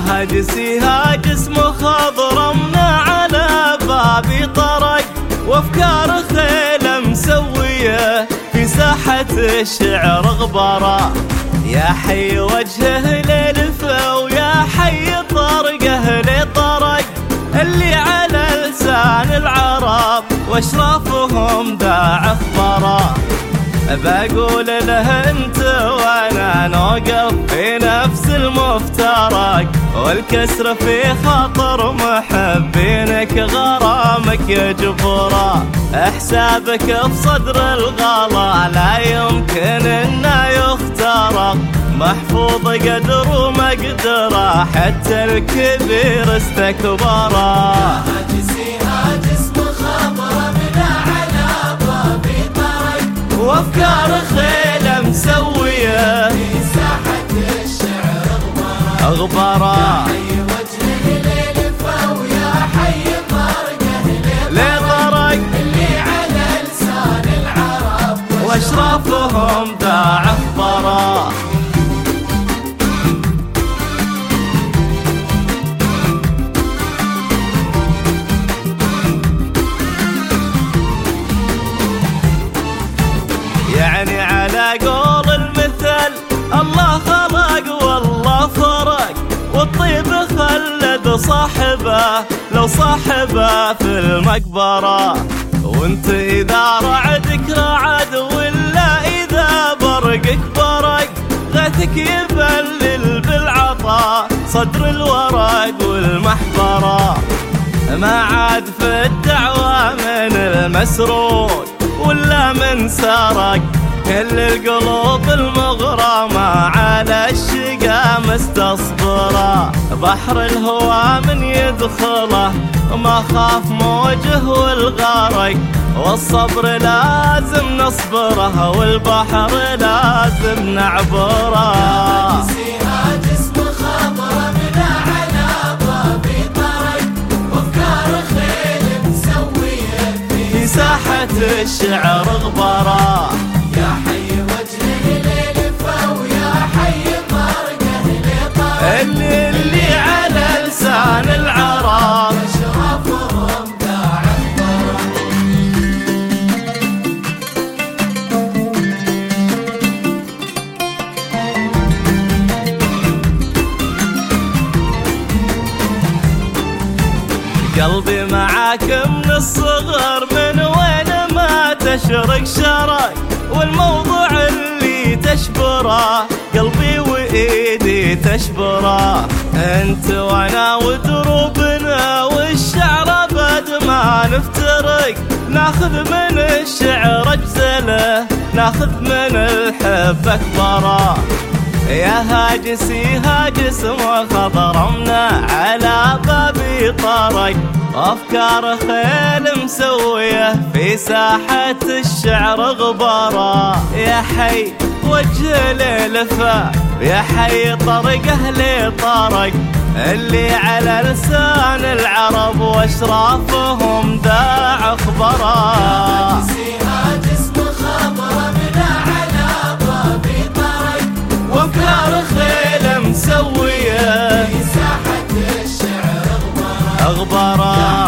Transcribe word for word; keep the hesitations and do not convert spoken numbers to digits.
هاجسي هاجس مخضرمنا على بابي طرق، وافكار خيله مسويه في ساحة الشعر غبرة. يا حي وجهه للفه ويا حي طرقه لطرق، اللي على لسان العرب واشرافهم ذا اخبره. بقول له انت وانا نوقف في نفس المفترق، والكسر في خاطر محبينك غرامك يجبره. حسابك بصدر الغلا لا يمكن انه يخترق، محفوظ قدر ومقدره حتى الكبير استكبره. وافكار خيله مسويه في ساحة الشعر غبره غبره. يا حي وجهه للفه ويا حي طرقه لطرق، اللي على لسان العرب واشرافهم ذا عخبره. يعني على قول المثل الله خلق والله فرق، والطيب خلد صاحبه لو صاحبه في المقبرة. وانت اذا رعدك رعد ولا اذا برقك برق، غثك يبلل بالعطاء صدر الورق والمحبرة. ما عاد في الدعوة من المسروق ولا من سرق، كل القلوب المغرمة على الشقا مستصبرة. بحر الهوى من يدخله ما خاف موجه والغرق، والصبر لازم نصبره والبحر لازم نعبره. ساحة الشعر غبره. يا حي وجهه للفه ويا حي طرقه لطرق، اللي, اللي على لسان العرب اشرافهم ذا عبره. قلبي معاك من الصغر، من وين ما تشرق شرق، والموضوع اللي تشبره قلبي وايدي تشبره. انت وانا ودروبنا والشعر بد ما نفترق، ناخذ من الشعر اجزله ناخذ من الحب اكبره. يا هاجسي هاجس مخضرمنا على بابي طرق، أفكار خيل مسوية في ساحة الشعر غبره. يا حي وجه للفه يا حي طرقه لطرق، اللي على لسان العرب واشرافهم ذا اخبره. وافكار خيله مسويه في ساحة الشعر غبره غبره.